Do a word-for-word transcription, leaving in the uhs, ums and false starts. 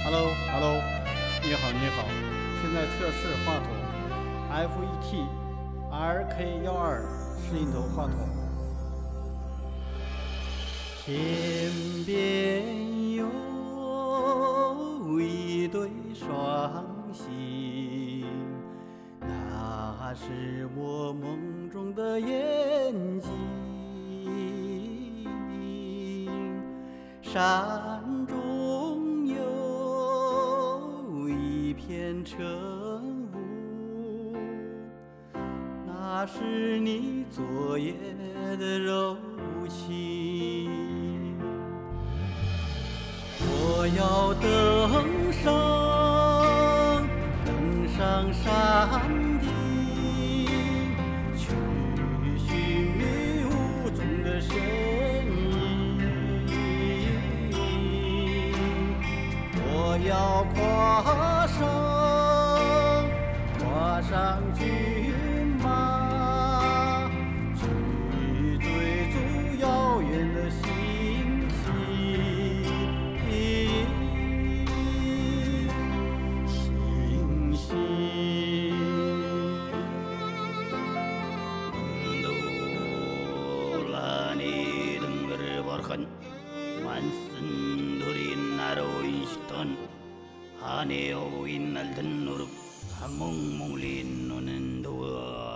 Hello，Hello，你好，你好，现在测试话筒，F E T R K 幺二是一头话筒。天边有一对双星，那是我梦中的眼睛。山中有一片晨雾，那是你昨夜的柔情。我要登上登上山顶，去寻觅雾中的身影。我要跨上跨上骏马，去追逐遥远的星星。星星Mendolani dengar barkan Mansendurin naroiston Haneo innal tenuruk Hamung munglin nonendua